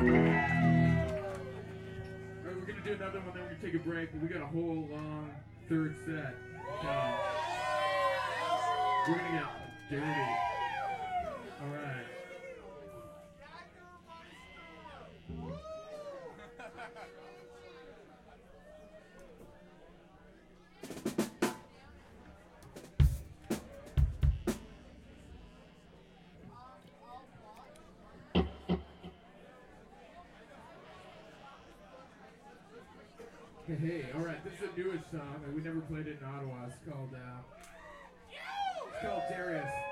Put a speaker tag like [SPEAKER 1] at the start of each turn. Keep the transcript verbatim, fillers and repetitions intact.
[SPEAKER 1] Another one, then we're gonna take a break. But we got a whole long third set. Uh, we're gonna get dirty. All right. Hey, hey, all right. This is a newest song, and we never played it in Ottawa. It's called, uh, it's called Darius.